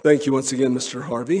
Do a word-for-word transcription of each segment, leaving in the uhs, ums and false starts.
Thank you once again, Mister Harvey.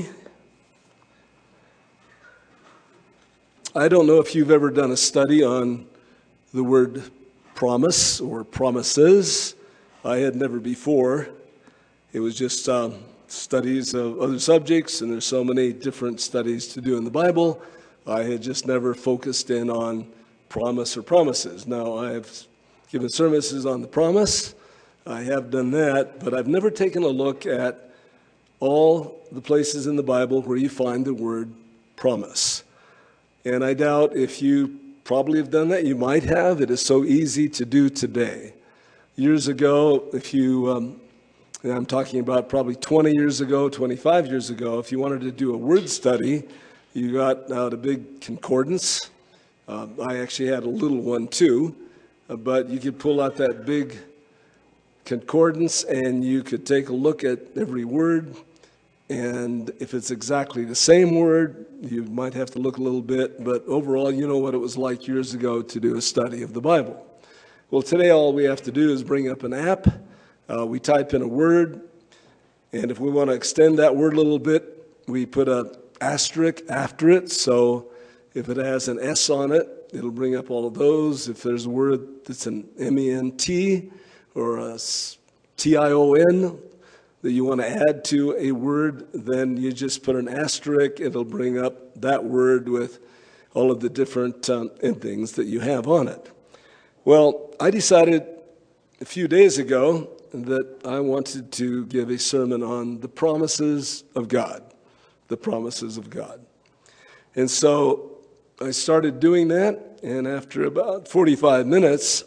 I don't know if you've ever done a study on the word promise or promises. I had never before. It was just um, studies of other subjects, and there's so many different studies to do in the Bible. I had just never focused in on promise or promises. Now, I have given services on the promise. I have done that, but I've never taken a look at all the places in the Bible where you find the word promise. And I doubt if you probably have done that. You might have. It is so easy to do today. Years ago, if you, um, and I'm talking about probably twenty years ago, twenty-five years ago, if you wanted to do a word study, you got out a big concordance. Um, I actually had a little one too, uh, but you could pull out that big concordance and you could take a look at every word. And if it's exactly the same word, you might have to look a little bit, but overall, you know what it was like years ago to do a study of the Bible. Well, today all we have to do is bring up an app. Uh, we type in a word, and if we want to extend that word a little bit, we put an asterisk after it. So if it has an S on it, it'll bring up all of those. If there's a word that's an M E N T or a T I O N, that you want to add to a word, then you just put an asterisk. It'll bring up that word with all of the different um, things that you have on it. Well, I decided a few days ago that I wanted to give a sermon on the promises of God, the promises of God. And so I started doing that, and after about forty-five minutes,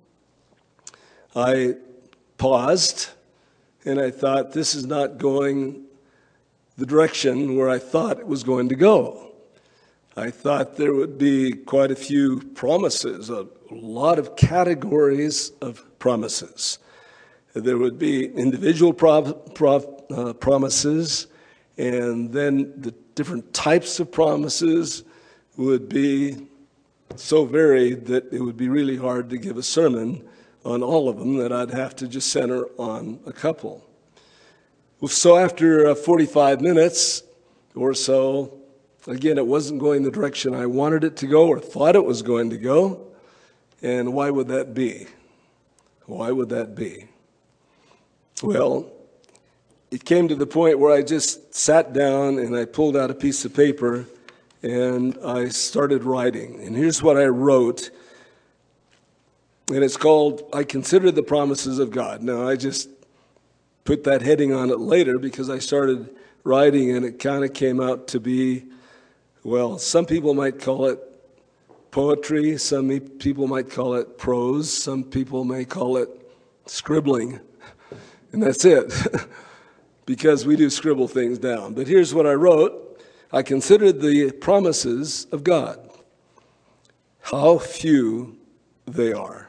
I paused. And I thought, this is not going the direction where I thought it was going to go. I thought there would be quite a few promises, a lot of categories of promises. There would be individual pro- pro- uh, promises, and then the different types of promises would be so varied that it would be really hard to give a sermon on all of them, that I'd have to just center on a couple. So after uh, forty-five minutes or so, again, it wasn't going the direction I wanted it to go or thought it was going to go. And why would that be? Why would that be? Well, it came to the point where I just sat down and I pulled out a piece of paper and I started writing. And here's what I wrote. And it's called, I Consider the Promises of God. Now, I just put that heading on it later because I started writing and it kind of came out to be, well, some people might call it poetry. Some people might call it prose. Some people may call it scribbling. And that's it, because we do scribble things down. But here's what I wrote. I considered the promises of God. How few they are.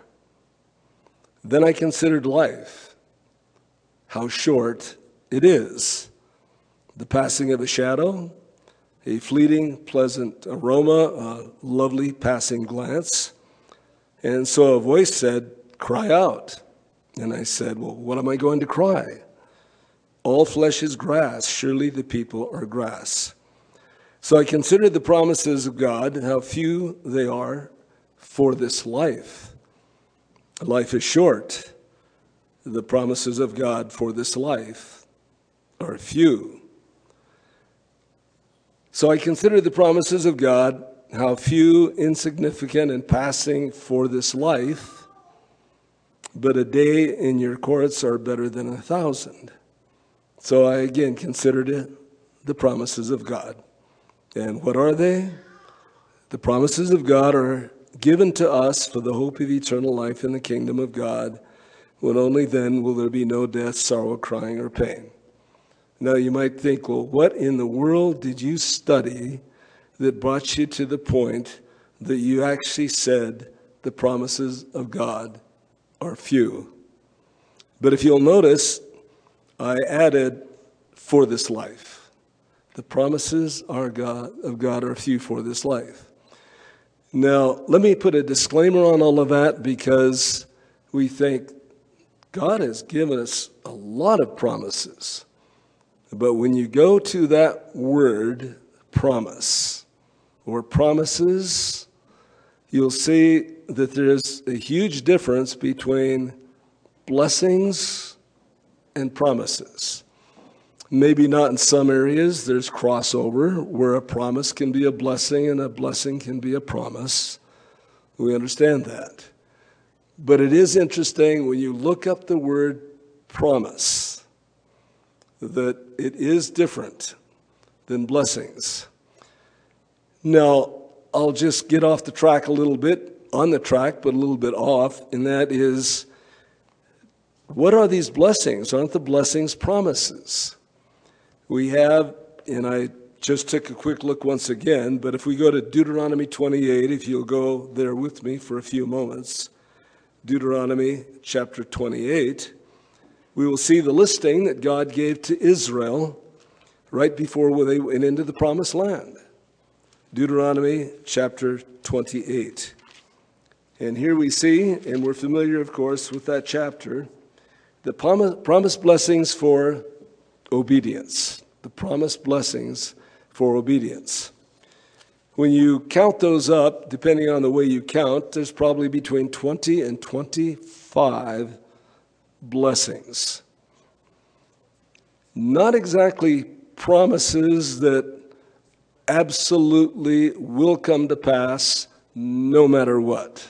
Then I considered life, how short it is. The passing of a shadow, a fleeting, pleasant aroma, a lovely passing glance. And so a voice said, cry out. And I said, well, what am I going to cry? All flesh is grass, surely the people are grass. So I considered the promises of God, how few they are for this life. Life is short. The promises of God for this life are few. So I consider the promises of God, how few, insignificant, and passing for this life, but a day in your courts are better than a thousand. So I again considered it the promises of God. And what are they? The promises of God are given to us for the hope of eternal life in the kingdom of God, when only then will there be no death, sorrow, crying, or pain. Now you might think, well, what in the world did you study that brought you to the point that you actually said the promises of God are few? But if you'll notice, I added for this life. The promises are God, of God are few for this life. Now, let me put a disclaimer on all of that, because we think God has given us a lot of promises. But when you go to that word, promise, or promises, you'll see that there's a huge difference between blessings and promises. Maybe not in some areas, there's crossover where a promise can be a blessing and a blessing can be a promise. We understand that. But it is interesting when you look up the word promise that it is different than blessings. Now, I'll just get off the track a little bit, on the track, but a little bit off, and that is, what are these blessings? Aren't the blessings promises? We have, and I just took a quick look once again, but if we go to Deuteronomy twenty-eight, if you'll go there with me for a few moments, Deuteronomy chapter twenty-eight, we will see the listing that God gave to Israel right before they went into the promised land. Deuteronomy chapter twenty-eight. And here we see, and we're familiar, of course, with that chapter, the promised blessings for obedience. The promised blessings for obedience. When you count those up, depending on the way you count, there's probably between twenty and twenty-five blessings. Not exactly promises that absolutely will come to pass no matter what.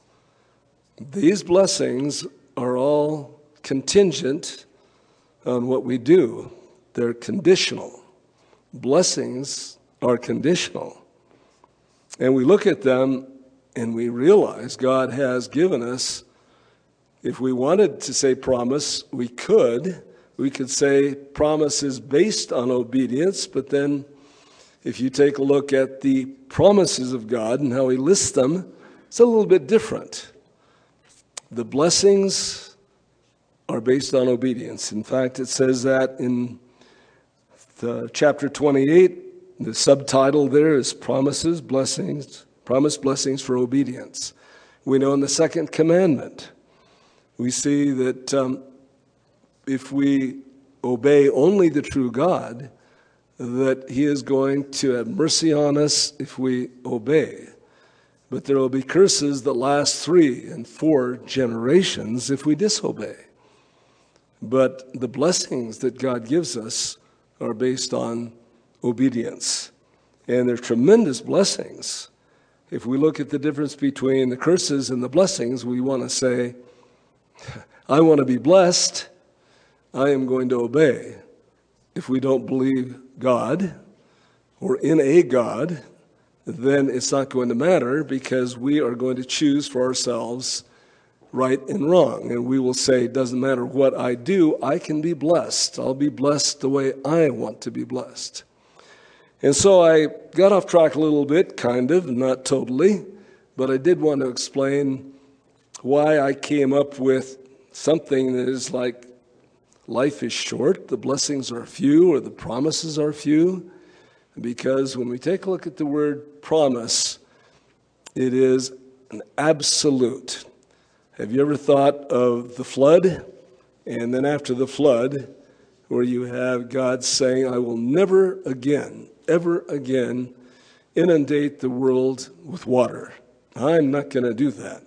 These blessings are all contingent on what we do. They're conditional. Blessings are conditional. And we look at them and we realize God has given us, if we wanted to say promise, we could. We could say promise is based on obedience, but then if you take a look at the promises of God and how he lists them, it's a little bit different. The blessings are based on obedience. In fact, it says that in the chapter twenty-eight, the subtitle there is Promises, Blessings, Promised Blessings for Obedience. We know in the second commandment, we see that um, if we obey only the true God, that he is going to have mercy on us if we obey. But there will be curses that last three and four generations if we disobey. But the blessings that God gives us are based on obedience. And they're tremendous blessings. If we look at the difference between the curses and the blessings, we want to say, I want to be blessed. I am going to obey. If we don't believe God or in a God, then it's not going to matter because we are going to choose for ourselves right and wrong. And we will say, it doesn't matter what I do, I can be blessed. I'll be blessed the way I want to be blessed. And so I got off track a little bit, kind of, not totally, but I did want to explain why I came up with something that is like, life is short, the blessings are few, or the promises are few. Because when we take a look at the word promise, it is an absolute. Have you ever thought of the flood? And then after the flood, where you have God saying, I will never again, ever again, inundate the world with water. I'm not going to do that.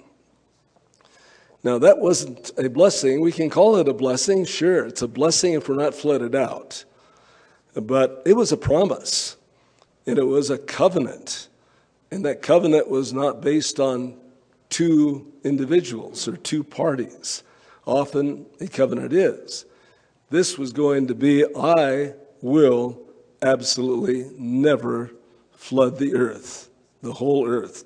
Now, that wasn't a blessing. We can call it a blessing. Sure, it's a blessing if we're not flooded out. But it was a promise. And it was a covenant. And that covenant was not based on two individuals or two parties. Often a covenant is. This was going to be, I will absolutely never flood the earth, the whole earth.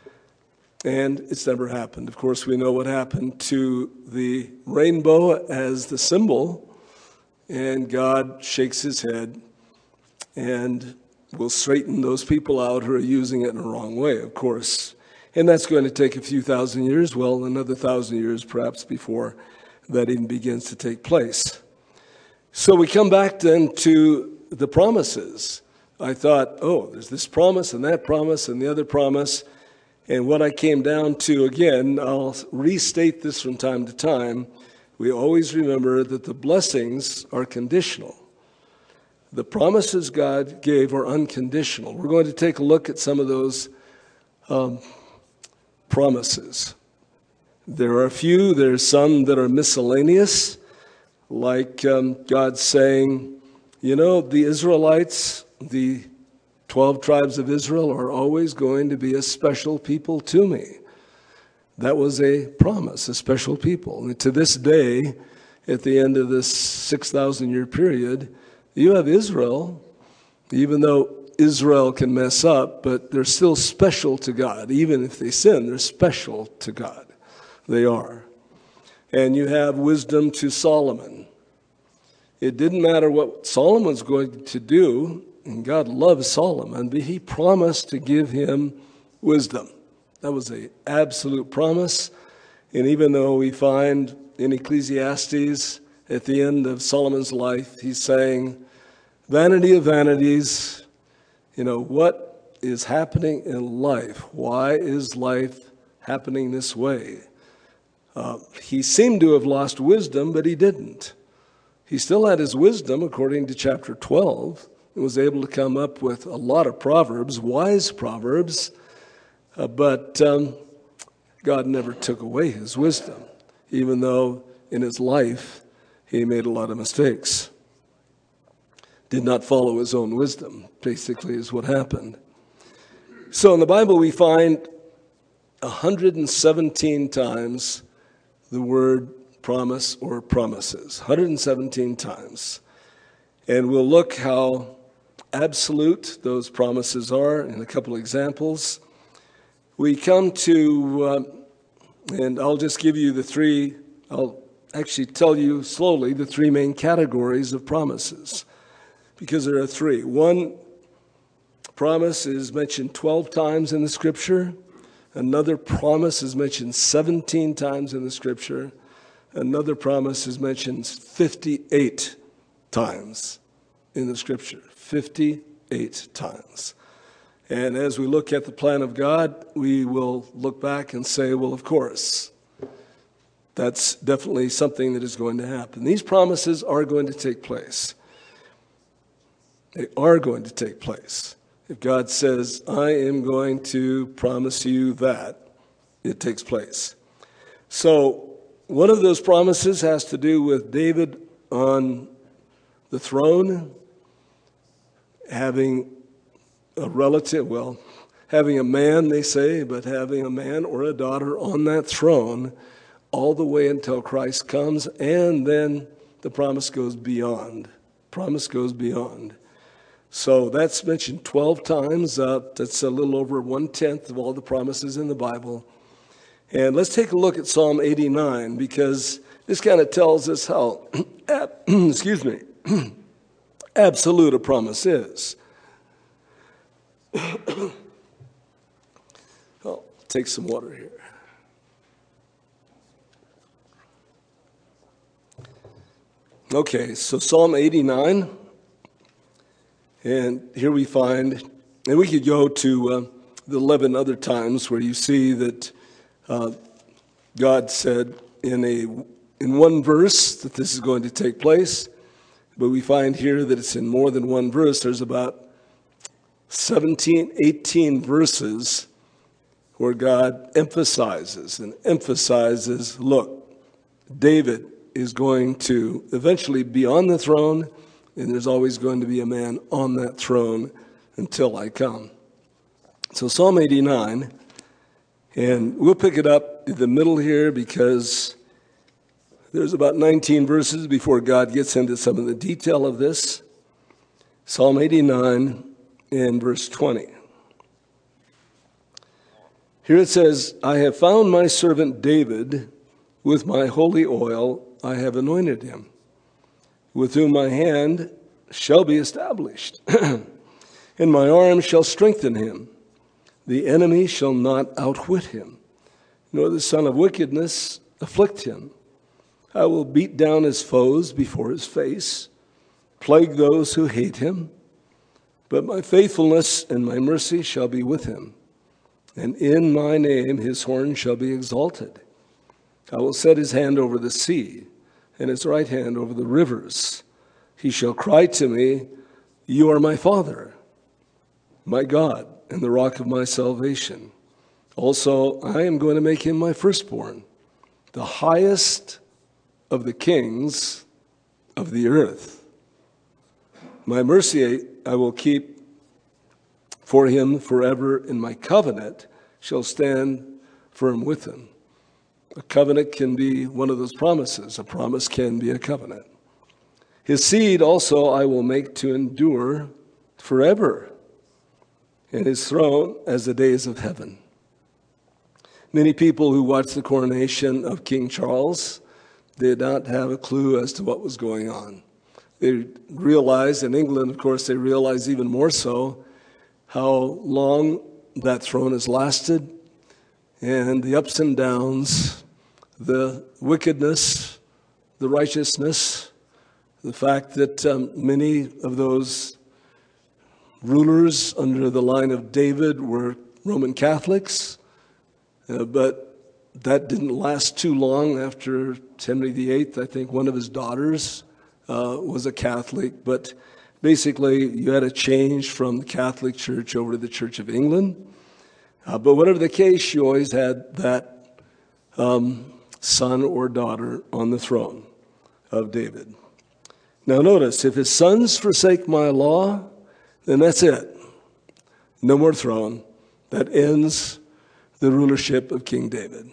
And it's never happened. Of course, we know what happened to the rainbow as the symbol. And God shakes his head and will straighten those people out who are using it in the wrong way, of course. And that's going to take a few thousand years, well, another thousand years perhaps before that even begins to take place. So we come back then to the promises. I thought, oh, there's this promise and that promise and the other promise. And what I came down to, again, I'll restate this from time to time, we always remember that the blessings are conditional. The promises God gave are unconditional. We're going to take a look at some of those um, promises. There are a few, there's some that are miscellaneous, like um, God saying, you know, the Israelites, the twelve tribes of Israel are always going to be a special people to me. That was a promise, a special people. And to this day, at the end of this six thousand year period, you have Israel, even though Israel can mess up, but they're still special to God. Even if they sin, they're special to God. They are. And you have wisdom to Solomon. It didn't matter what Solomon's going to do, and God loves Solomon, but he promised to give him wisdom. That was an absolute promise. And even though we find in Ecclesiastes, at the end of Solomon's life, he's saying, vanity of vanities, you know, what is happening in life? Why is life happening this way? Uh, he seemed to have lost wisdom, but he didn't. He still had his wisdom, according to chapter twelve, and was able to come up with a lot of proverbs, wise proverbs, uh, but um, God never took away his wisdom, even though in his life he made a lot of mistakes. Did not follow his own wisdom, basically, is what happened. So in the Bible we find one hundred seventeen times the word promise or promises. one hundred seventeen times. And we'll look how absolute those promises are in a couple of examples. We come to, uh, and I'll just give you the three, I'll actually tell you slowly the three main categories of promises, because there are three. One promise is mentioned twelve times in the Scripture. Another promise is mentioned seventeen times in the Scripture. Another promise is mentioned fifty-eight times in the Scripture. fifty-eight times. And as we look at the plan of God, we will look back and say, well, of course, that's definitely something that is going to happen. These promises are going to take place. They are going to take place. If God says, I am going to promise you that, it takes place. So one of those promises has to do with David on the throne, having a relative, well, having a man, they say, but having a man or a daughter on that throne all the way until Christ comes, and then the promise goes beyond. Promise goes beyond. So that's mentioned twelve times. Uh, that's a little over one-tenth of all the promises in the Bible. And let's take a look at Psalm eighty-nine, because this kind of tells us how, excuse me, absolute a promise is. I'll take some water here. Okay, so Psalm eighty-nine. And here we find, and we could go to uh, the eleven other times where you see that uh, God said in a in one verse that this is going to take place, but we find here that it's in more than one verse. There's about seventeen, eighteen verses where God emphasizes and emphasizes, look, David is going to eventually be on the throne, and there's always going to be a man on that throne until I come. So Psalm eighty-nine, and we'll pick it up in the middle here because there's about nineteen verses before God gets into some of the detail of this. Psalm eighty-nine and verse twenty. Here it says, I have found my servant David, with my holy oil I have anointed him, with whom my hand shall be established, and my arm shall strengthen him. The enemy shall not outwit him, nor the son of wickedness afflict him. I will beat down his foes before his face, plague those who hate him. But my faithfulness and my mercy shall be with him, and in my name his horn shall be exalted. I will set his hand over the sea, and his right hand over the rivers. He shall cry to me, You are my Father, my God, and the rock of my salvation. Also, I am going to make him my firstborn, the highest of the kings of the earth. My mercy I will keep for him forever, and my covenant shall stand firm with him. A covenant can be one of those promises. A promise can be a covenant. His seed also I will make to endure forever, and his throne as the days of heaven. Many people who watched the coronation of King Charles did not have a clue as to what was going on. They realized, in England, of course, they realized even more so how long that throne has lasted, and the ups and downs, the wickedness, the righteousness, the fact that um, many of those rulers under the line of David were Roman Catholics, uh, but that didn't last too long. After Henry the Eighth, I think one of his daughters uh, was a Catholic, but basically you had a change from the Catholic Church over to the Church of England. Uh, but whatever the case, you always had that um, son or daughter on the throne of David. Now notice, if his sons forsake my law, then that's it. No more throne. That ends the rulership of King David.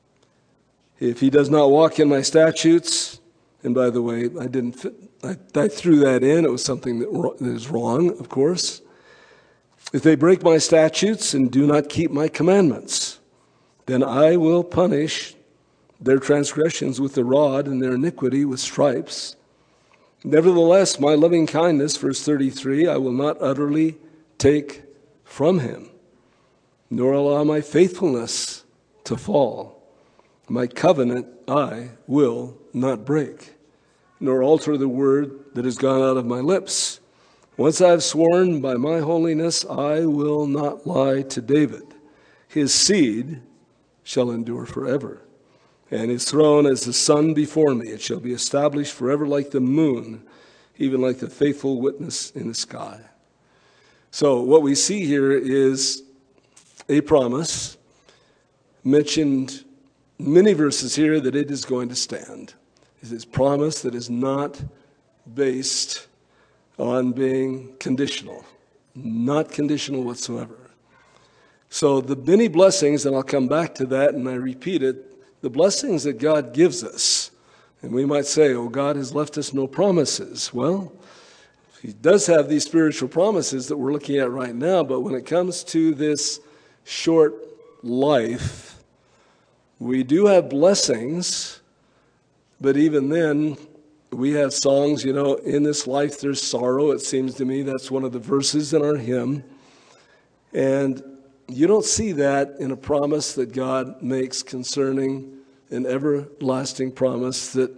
If he does not walk in my statutes, and by the way, I didn't fit, I, I threw that in. It was something that, that is wrong, of course. If they break my statutes and do not keep my commandments, then I will punish their transgressions with the rod and their iniquity with stripes. Nevertheless, my loving kindness, verse thirty-three, I will not utterly take from him, nor allow my faithfulness to fall. My covenant I will not break, nor alter the word that has gone out of my lips. Once I have sworn by my holiness, I will not lie to David. His seed shall endure forever, and his throne as the sun before me. It shall be established forever like the moon, even like the faithful witness in the sky. So what we see here is a promise mentioned many verses here that it is going to stand. It is a promise that is not based on being conditional, not conditional whatsoever. So the many blessings, and I'll come back to that and I repeat it, the blessings that God gives us, and we might say, oh, God has left us no promises. Well, he does have these spiritual promises that we're looking at right now, but when it comes to this short life, we do have blessings, but even then, we have songs, you know, in this life there's sorrow. It seems to me that's one of the verses in our hymn. And you don't see that in a promise that God makes concerning an everlasting promise that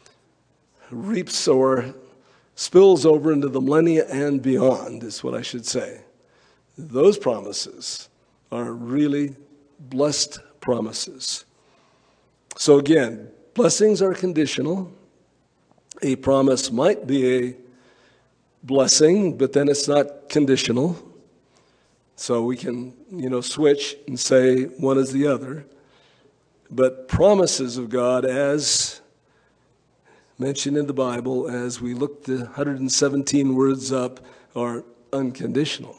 reaps or spills over into the millennia and beyond, is what I should say. Those promises are really blessed promises. So again, blessings are conditional. A promise might be a blessing, but then it's not conditional. So we can, you know, switch and say one is the other. But promises of God, as mentioned in the Bible, as we look the one hundred seventeen words up, are unconditional.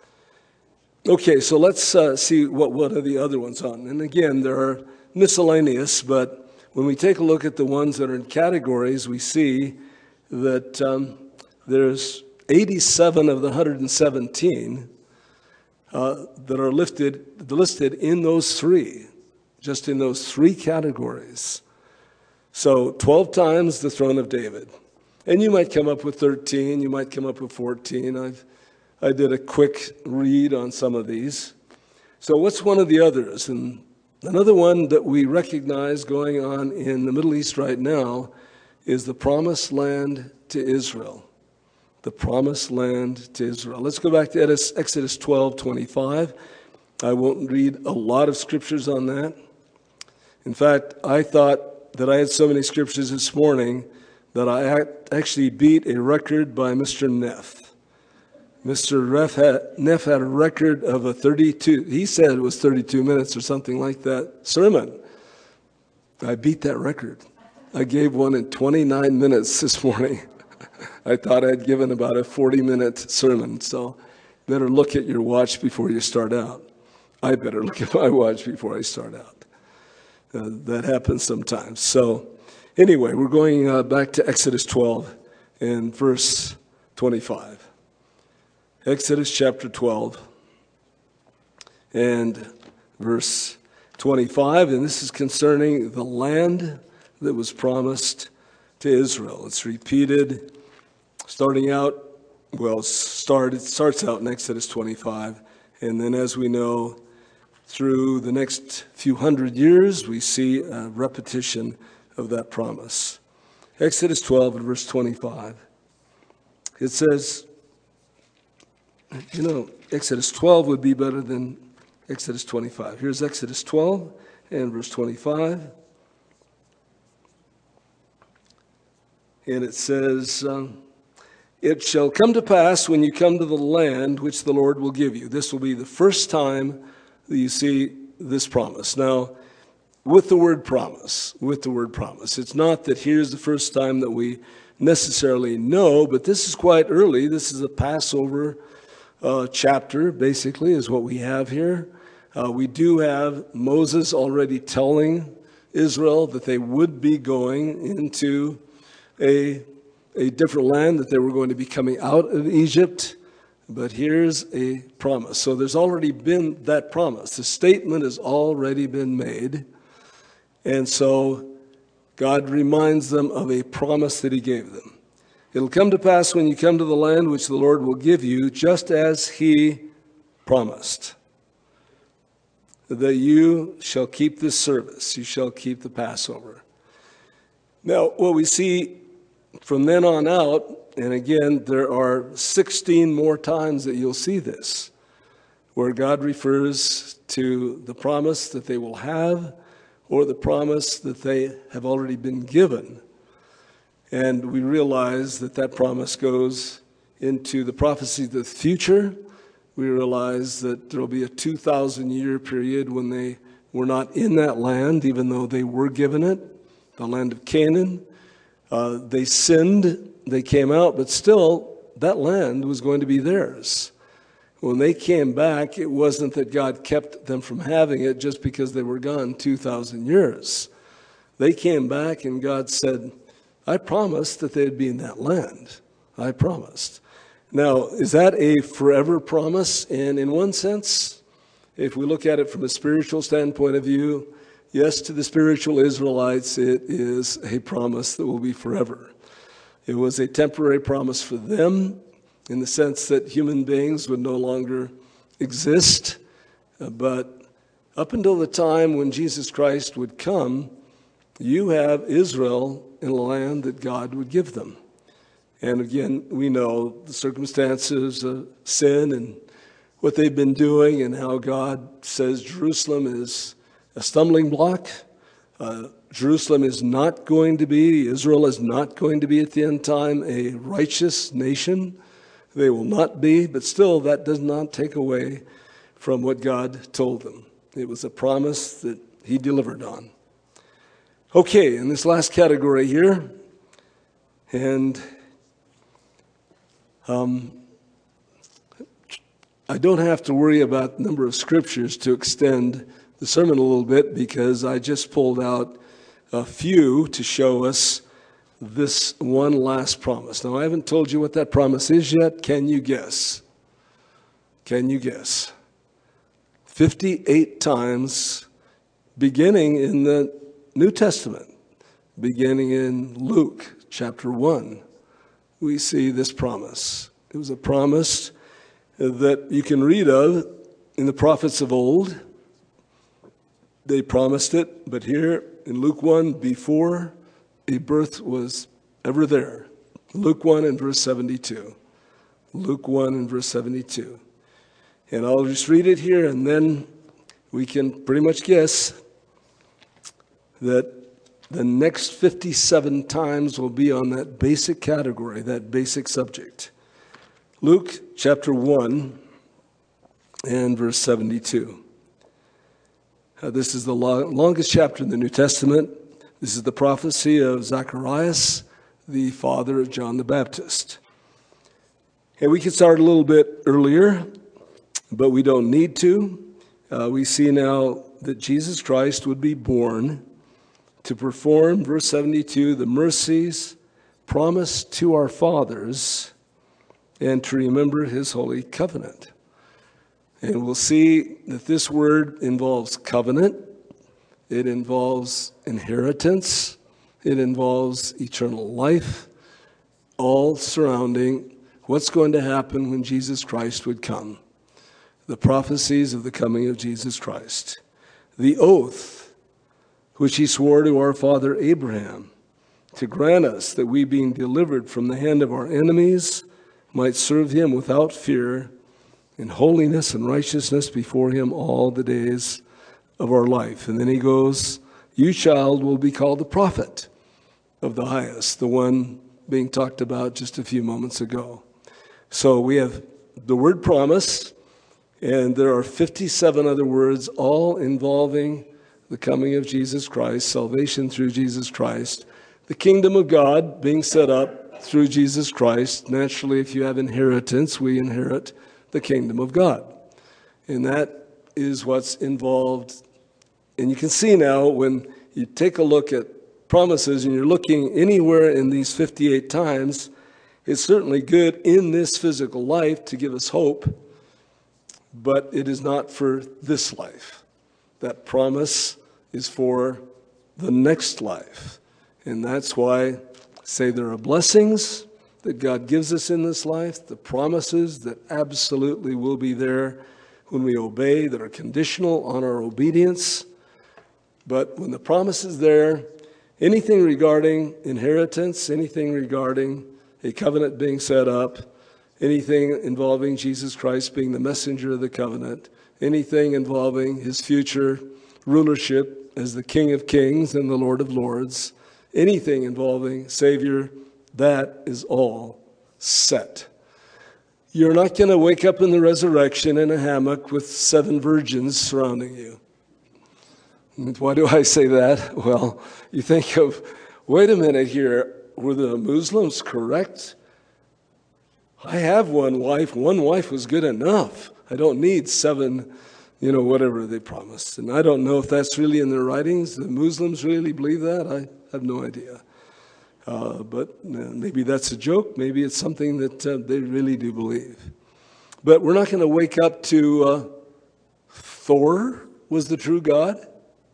Okay, so let's uh, see what one of the other ones on. And again, there are miscellaneous, but when we take a look at the ones that are in categories, we see that um, there's eighty-seven of the one hundred seventeen uh, that are lifted, listed in those three, just in those three categories. So twelve times the throne of David. And you might come up with thirteen, you might come up with fourteen. I've, I did a quick read on some of these. So what's one of the others? And another one that we recognize going on in the Middle East right now is the promised land to Israel. The promised land to Israel. Let's go back to Exodus twelve twenty-five. I won't read a lot of scriptures on that. In fact, I thought that I had so many scriptures this morning that I actually beat a record by Mister Neff. Mister Neff had, Neff had a record of a thirty-two, he said it was thirty-two minutes or something like that, sermon. I beat that record. I gave one in twenty-nine minutes this morning. I thought I'd given about a forty-minute sermon, so better look at your watch before you start out. I better look at my watch before I start out. Uh, that happens sometimes. So anyway, we're going uh, back to Exodus twelve and verse twenty-five. Exodus chapter twelve and verse twenty-five, and this is concerning the land that was promised to Israel. It's repeated starting out, well, start, it starts out in Exodus twenty-five, and then as we know, through the next few hundred years, we see a repetition of that promise. Exodus twelve and verse twenty-five. It says, you know, Exodus twelve would be better than Exodus twenty-five. Here's Exodus twelve and verse twenty-five. And it says, um, it shall come to pass when you come to the land which the Lord will give you. This will be the first time that you see this promise. Now, with the word promise, with the word promise, it's not that here's the first time that we necessarily know, but this is quite early. This is a Passover uh, chapter, basically, is what we have here. Uh, we do have Moses already telling Israel that they would be going into a, a different land, that they were going to be coming out of Egypt. But here's a promise. So there's already been that promise. The statement has already been made. And so God reminds them of a promise that he gave them. It'll come to pass when you come to the land which the Lord will give you, just as he promised, that you shall keep this service. You shall keep the Passover. Now, what we see from then on out, and again, there are sixteen more times that you'll see this, where God refers to the promise that they will have or the promise that they have already been given. And we realize that that promise goes into the prophecy of the future. We realize that there will be a two thousand year period when they were not in that land, even though they were given it, the land of Canaan. Uh, they sinned, they came out, but still, that land was going to be theirs. When they came back, it wasn't that God kept them from having it just because they were gone two thousand years. They came back and God said, I promised that they'd be in that land. I promised. Now, is that a forever promise? And in one sense, if we look at it from a spiritual standpoint of view, yes, to the spiritual Israelites, it is a promise that will be forever. It was a temporary promise for them in the sense that human beings would no longer exist. But up until the time when Jesus Christ would come, you have Israel in a land that God would give them. And again, we know the circumstances of sin and what they've been doing and how God says Jerusalem is a stumbling block. Uh, Jerusalem is not going to be, Israel is not going to be at the end time a righteous nation. They will not be, but still that does not take away from what God told them. It was a promise that he delivered on. Okay, in this last category here, and um, I don't have to worry about the number of scriptures to extend the sermon a little bit because I just pulled out a few to show us this one last promise. Now, I haven't told you what that promise is yet. Can you guess? Can you guess? fifty-eight times, beginning in the New Testament, beginning in Luke chapter one, we see this promise. It was a promise that you can read of in the prophets of old. They promised it, but here in Luke one, before a birth was ever there. Luke one and verse seventy-two. Luke one and verse seventy-two. And I'll just read it here, and then we can pretty much guess that the next fifty-seven times will be on that basic category, that basic subject. Luke chapter one and verse seventy-two. Uh, this is the lo- longest chapter in the New Testament. This is the prophecy of Zacharias, the father of John the Baptist. And we could start a little bit earlier, but we don't need to. Uh, we see now that Jesus Christ would be born to perform, verse seventy-two, the mercies promised to our fathers and to remember his holy covenant. And we'll see that this word involves covenant, it involves inheritance, it involves eternal life, all surrounding what's going to happen when Jesus Christ would come. The prophecies of the coming of Jesus Christ. The oath which he swore to our father Abraham to grant us that we, being delivered from the hand of our enemies, might serve him without fear in holiness and righteousness before him all the days of our life. And then he goes, you, child, will be called the prophet of the highest, the one being talked about just a few moments ago. So we have the word promise, and there are fifty-seven other words, all involving the coming of Jesus Christ, salvation through Jesus Christ, the kingdom of God being set up through Jesus Christ. Naturally, if you have inheritance, we inherit the kingdom of God. And that is what's involved. And you can see now when you take a look at promises and you're looking anywhere in these fifty-eight times, it's certainly good in this physical life to give us hope, but it is not for this life. That promise is for the next life. And that's why I say there are blessings that God gives us in this life, the promises that absolutely will be there when we obey, that are conditional on our obedience. But when the promise is there, anything regarding inheritance, anything regarding a covenant being set up, anything involving Jesus Christ being the messenger of the covenant, anything involving his future rulership as the King of Kings and the Lord of Lords, anything involving Savior, that is all set. You're not going to wake up in the resurrection in a hammock with seven virgins surrounding you. And why do I say that? Well, you think of, wait a minute here, were the Muslims correct? I have one wife. One wife was good enough. I don't need seven, you know, whatever they promised. And I don't know if that's really in their writings. The Muslims really believe that. I have no idea. Uh, but uh, maybe that's a joke. Maybe it's something that uh, they really do believe. But we're not going to wake up to uh, Thor was the true God.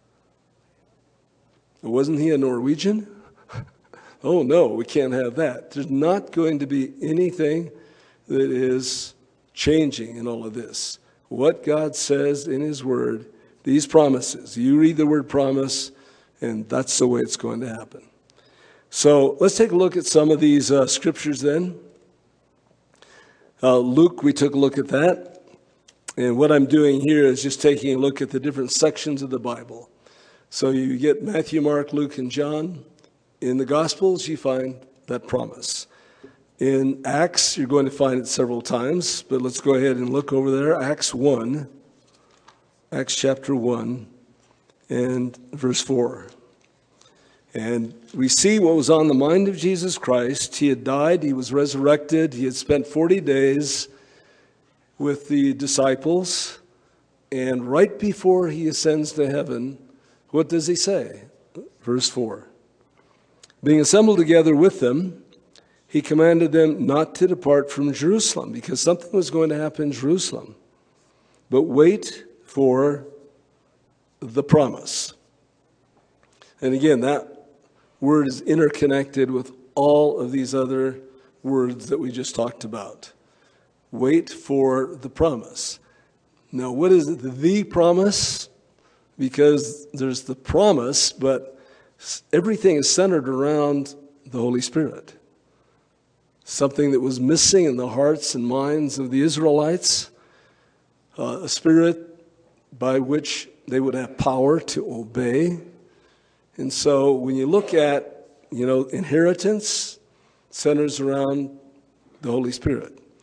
Wasn't he a Norwegian? Oh, no, we can't have that. There's not going to be anything that is changing in all of this. What God says in his word, these promises, you read the word promise, and that's the way it's going to happen. So let's take a look at some of these uh, scriptures then. Uh, Luke, we took a look at that. And what I'm doing here is just taking a look at the different sections of the Bible. So you get Matthew, Mark, Luke, and John. In the Gospels, you find that promise. In Acts, you're going to find it several times, but let's go ahead and look over there. Acts one, Acts chapter one, and verse four. And we see what was on the mind of Jesus Christ. He had died, he was resurrected, he had spent forty days with the disciples, and right before he ascends to heaven, what does he say? Verse four. Being assembled together with them, he commanded them not to depart from Jerusalem, because something was going to happen in Jerusalem, but wait for the promise. And again, that word is interconnected with all of these other words that we just talked about. Wait for the promise. Now, what is the promise? Because there's the promise, but everything is centered around the Holy Spirit. Something that was missing in the hearts and minds of the Israelites, uh, a spirit by which they would have power to obey. And so when you look at, you know, inheritance centers around the Holy Spirit.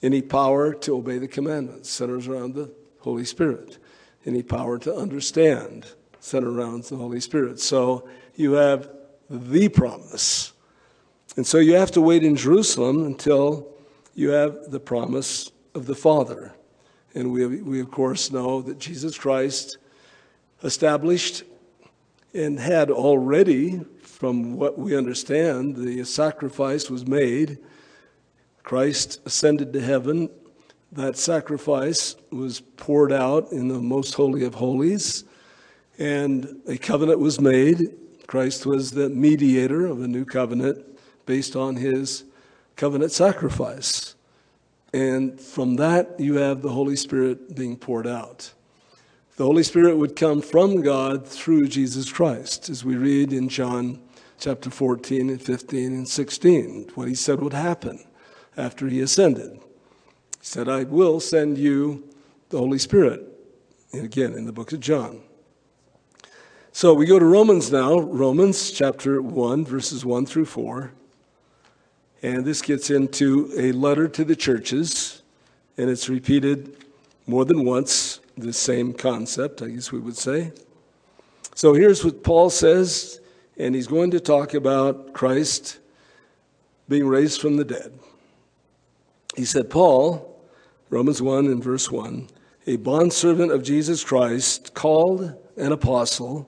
Any power to obey the commandments centers around the Holy Spirit. Any power to understand centers around the Holy Spirit. So you have the promise. And so you have to wait in Jerusalem until you have the promise of the Father. And we, we of course, know that Jesus Christ established and had already, from what we understand, the sacrifice was made. Christ ascended to heaven. That sacrifice was poured out in the most holy of holies, and a covenant was made. Christ was the mediator of a new covenant based on his covenant sacrifice. And from that, you have the Holy Spirit being poured out. The Holy Spirit would come from God through Jesus Christ, as we read in John chapter fourteen and fifteen and sixteen, what he said would happen after he ascended. He said, I will send you the Holy Spirit. And again, in the book of John. So we go to Romans now, Romans chapter one, verses one through four. And this gets into a letter to the churches, and it's repeated more than once, the same concept, I guess we would say. So here's what Paul says, and he's going to talk about Christ being raised from the dead. He said, Paul, Romans one and verse one, a bondservant of Jesus Christ, called an apostle,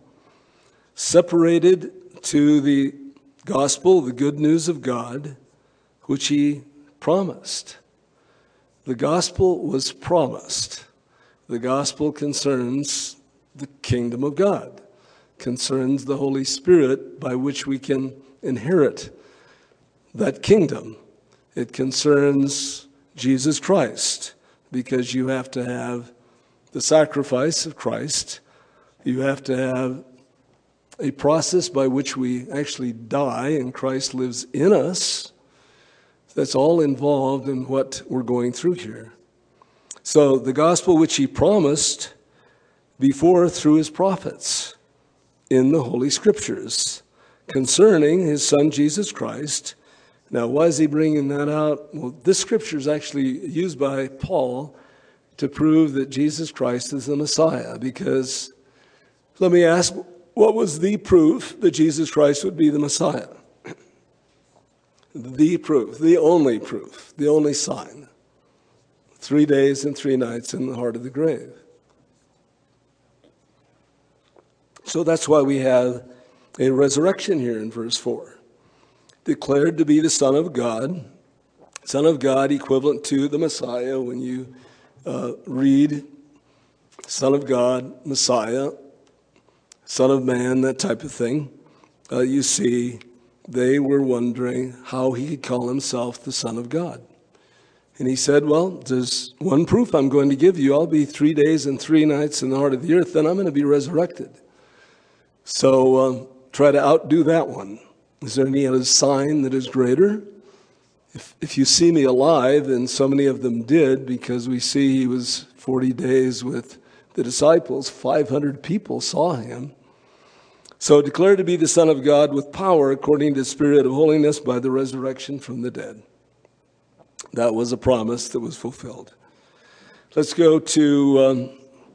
separated to the gospel, the good news of God, which he promised. The gospel was promised. The gospel concerns the kingdom of God, concerns the Holy Spirit by which we can inherit that kingdom. It concerns Jesus Christ, because you have to have the sacrifice of Christ. You have to have a process by which we actually die and Christ lives in us. That's all involved in what we're going through here. So the gospel which he promised before through his prophets in the Holy Scriptures concerning his son Jesus Christ. Now, why is he bringing that out? Well, this scripture is actually used by Paul to prove that Jesus Christ is the Messiah, because let me ask, what was the proof that Jesus Christ would be the Messiah? The proof, the only proof, the only sign. Three days and three nights in the heart of the grave. So that's why we have a resurrection here in verse four. Declared to be the Son of God. Son of God equivalent to the Messiah. When you uh, read Son of God, Messiah, Son of Man, that type of thing, uh, you see they were wondering how he could call himself the Son of God. And he said, well, there's one proof I'm going to give you. I'll be three days and three nights in the heart of the earth, then I'm going to be resurrected. So um, try to outdo that one. Is there any other sign that is greater? If, if you see me alive, and so many of them did, because we see he was forty days with the disciples, five hundred people saw him. So declared to be the Son of God with power according to the Spirit of holiness by the resurrection from the dead. That was a promise that was fulfilled. Let's go to, um,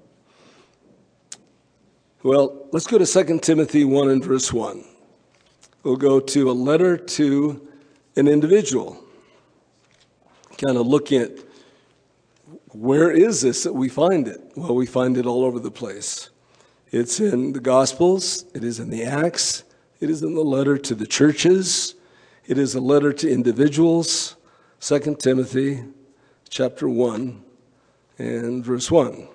well, let's go to Second Timothy one and verse one. We'll go to a letter to an individual. Kind of looking at where is this that we find it? Well, we find it all over the place. It's in the Gospels. It is in the Acts. It is in the letter to the churches. It is a letter to individuals. Second Timothy chapter one and verse one.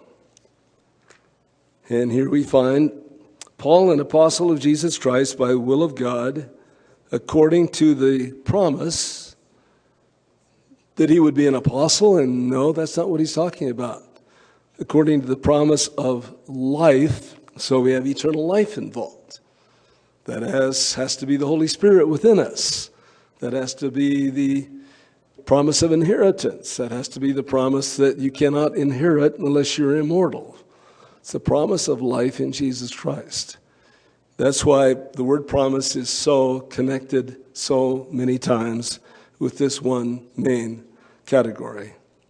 And here we find Paul, an apostle of Jesus Christ by the will of God, according to the promise that he would be an apostle. And no, that's not what he's talking about. According to the promise of life, so we have eternal life involved. That has, has to be the Holy Spirit within us. That has to be the promise of inheritance. That has to be the promise that you cannot inherit unless you're immortal. It's the promise of life in Jesus Christ. That's why the word promise is so connected so many times with this one main category.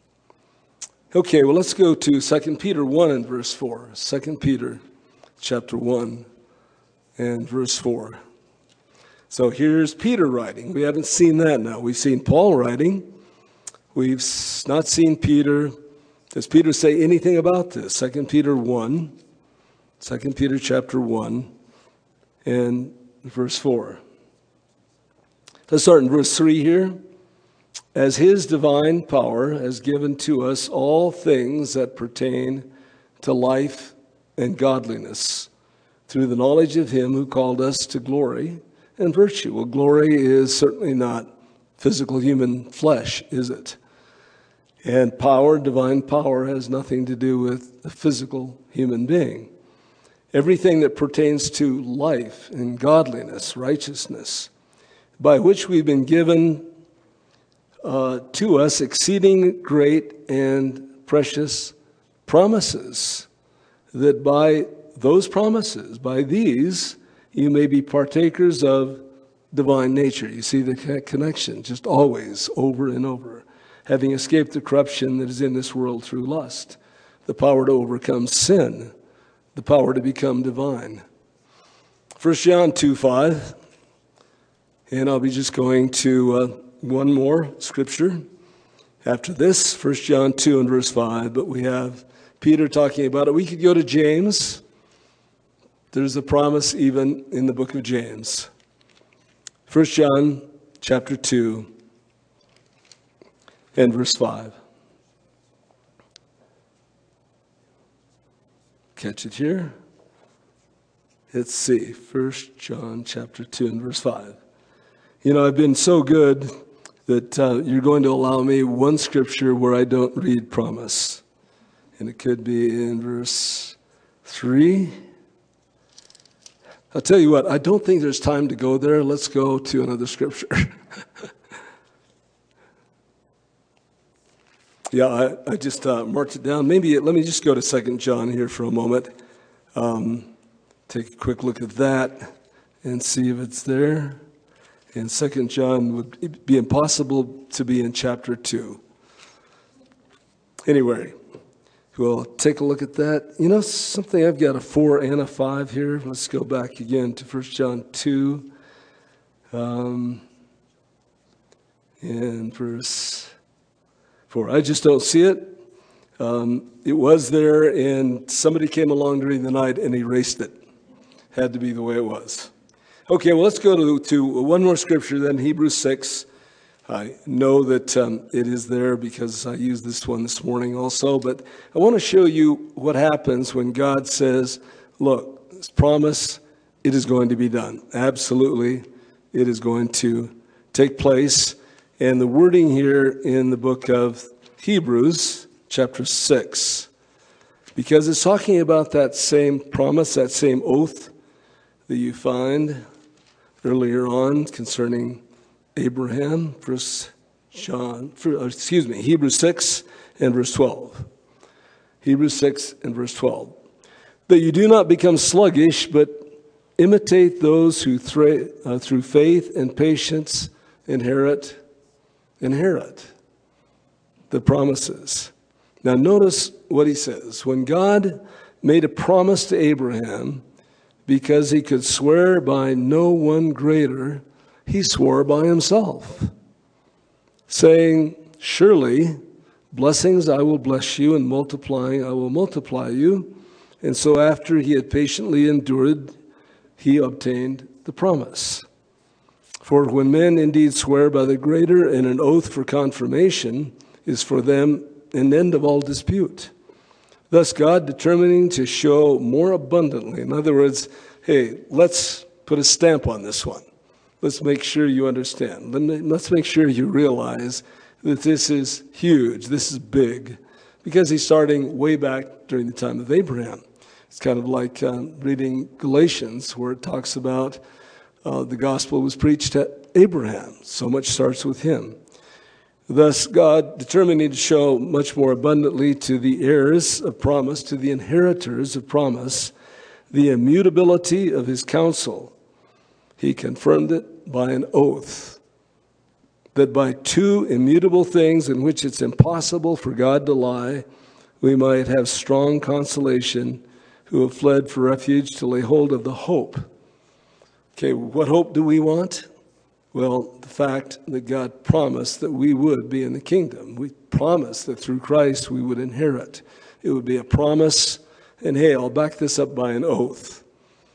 Okay, well, let's go to Second Peter one and verse four. Second Peter chapter one and verse four. So here's Peter writing. We haven't seen that now. We've seen Paul writing. We've not seen Peter. Does Peter say anything about this? Second Peter one, Second Peter chapter one and verse four. Let's start in verse three here. As his divine power has given to us all things that pertain to life and godliness, through the knowledge of him who called us to glory and virtue. Well, glory is certainly not physical human flesh, is it? And power, divine power, has nothing to do with a physical human being. Everything that pertains to life and godliness, righteousness, by which we've been given uh, to us exceeding great and precious promises, that by those promises, by these, you may be partakers of divine nature. You see the connection just always over and over. Having escaped the corruption that is in this world through lust, the power to overcome sin, the power to become divine. First John two five, and I'll be just going to uh, one more scripture after this, First John two and verse five, but we have Peter talking about it. We could go to James. There's a promise even in the book of James. First John chapter two and verse five. Catch it here. Let's see, First John chapter two and verse five. You know, I've been so good that uh, you're going to allow me one scripture where I don't read promise. And it could be in verse three. I'll tell you what, I don't think there's time to go there. Let's go to another scripture. yeah, I, I just uh, marked it down. Maybe let me just go to Second John here for a moment. Um, take a quick look at that and see if it's there. And Second John would be impossible to be in chapter two. Anyway, we'll take a look at that. You know something, I've got a four and a five here. Let's go back again to First John two. Um, and verse four. I just don't see it. Um, it was there, and somebody came along during the night and erased it. Had to be the way it was. Okay, well, let's go to, to one more scripture then, Hebrews six. I know that um, it is there because I used this one this morning also, but I want to show you what happens when God says, look, this promise, it is going to be done. Absolutely, it is going to take place. And the wording here in the book of Hebrews, chapter six, because it's talking about that same promise, that same oath that you find earlier on concerning Abraham, First John, excuse me, Hebrews six and verse twelve. Hebrews six and verse twelve. That you do not become sluggish, but imitate those who thra- uh, through faith and patience inherit, inherit the promises. Now notice what he says. When God made a promise to Abraham, because he could swear by no one greater, he swore by himself, saying, surely blessings I will bless you, and multiplying I will multiply you. And so after he had patiently endured, he obtained the promise. For when men indeed swear by the greater, and an oath for confirmation is for them an end of all dispute. Thus God determining to show more abundantly. In other words, hey, let's put a stamp on this one. Let's make sure you understand. Let's make sure you realize that this is huge. This is big. Because he's starting way back during the time of Abraham. It's kind of like um, reading Galatians, where it talks about uh, the gospel was preached to Abraham. So much starts with him. Thus, God determining to show much more abundantly to the heirs of promise, to the inheritors of promise, the immutability of his counsel. He confirmed it by an oath. that by two immutable things in which it's impossible for God to lie, we might have strong consolation who have fled for refuge to lay hold of the hope. Okay, what hope do we want? Well, the fact that God promised that we would be in the kingdom. We promised that through Christ we would inherit. It would be a promise, and hey, I'll back this up by an oath.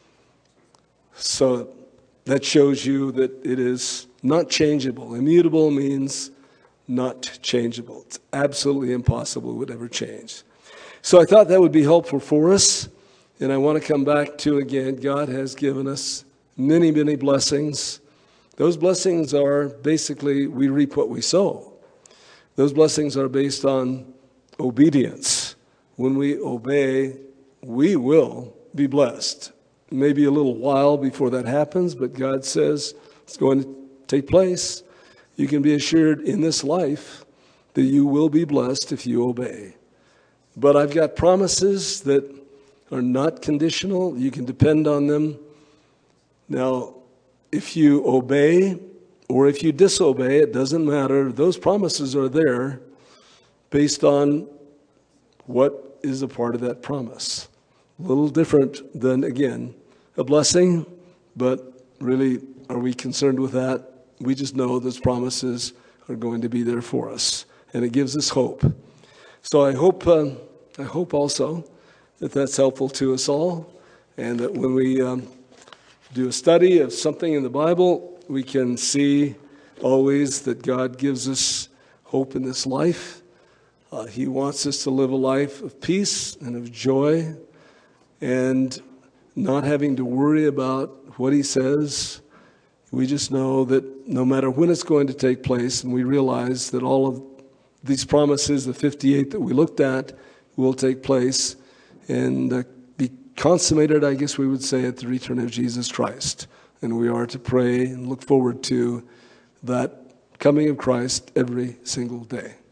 So that shows you that it is not changeable. Immutable means not changeable. It's absolutely impossible it would ever change. So I thought that would be helpful for us. And I want to come back to, again, God has given us many, many blessings. Those blessings are basically, we reap what we sow. Those blessings are based on obedience. When we obey, we will be blessed. Maybe a little while before that happens, but God says it's going to take place. You can be assured in this life that you will be blessed if you obey. But I've got promises that are not conditional. You can depend on them. Now, if you obey or if you disobey, it doesn't matter. Those promises are there based on what is a part of that promise. A little different than, again, a blessing, but really, are we concerned with that? We just know those promises are going to be there for us, and it gives us hope. So I hope, uh, I hope also that that's helpful to us all, and that when we um, do a study of something in the Bible, we can see always that God gives us hope in this life. Uh, he wants us to live a life of peace and of joy, and not having to worry about what he says. We just know that no matter when it's going to take place, and we realize that all of these promises, the fifty-eight that we looked at, will take place and uh, be consummated, I guess we would say, at the return of Jesus Christ. And we are to pray and look forward to that coming of Christ every single day.